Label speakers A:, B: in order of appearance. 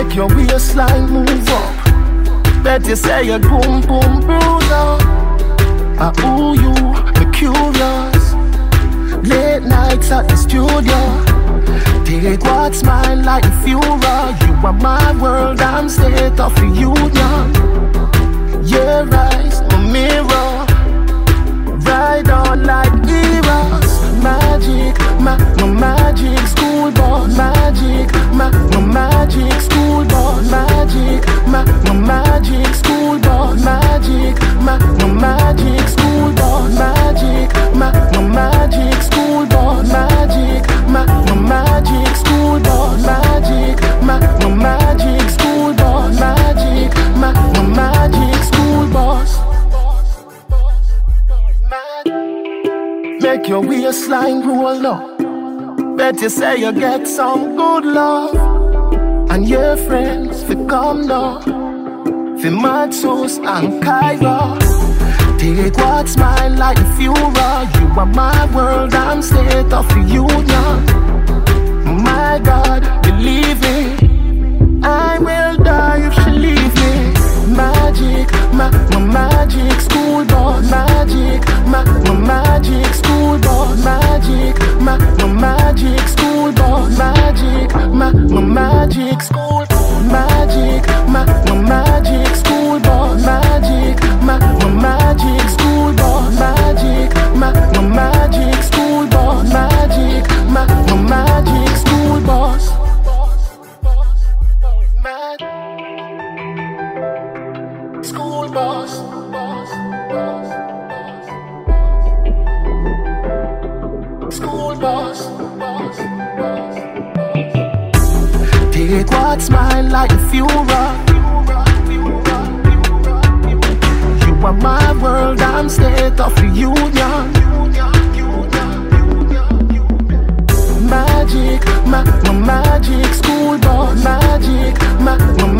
A: Make your waistline move up. Bet you say you're boom boom bruiser. Ooh you, me curious. Late nights at the studio. Take what's mine like a Führer. You are my world, I'm state of the union. Yeah, rise, my mirror. Ride on like heroes. Magic, my magic school boss. Magic, my magic school boss. Magic, my magic school boss. Magic, my magic school boss. Magic, my magic school boss. Magic, my magic school boss. Magic, my magic school boss. Magic, my magic school boss. Make your waistline roll up. Bet you say you get some good love. And your friends fi come now. Fi Matsus and Kyra. Take what's mine like a Führer. You are my world, I'm state of the union. My God, believe me, I will die if she leave me. Magic, my magic school boss. Magic, my magic school boss. Magic, my magic school boss. Magic, my magic school boss. Magic, my magic school boss. Magic, my magic school boss. Magic, my magic school boss. Magic, my magic school boss. School boss, school boss. Take what's mine like a Führer. You are my world, I'm state of the union. Magic, my magic school boss. Magic, my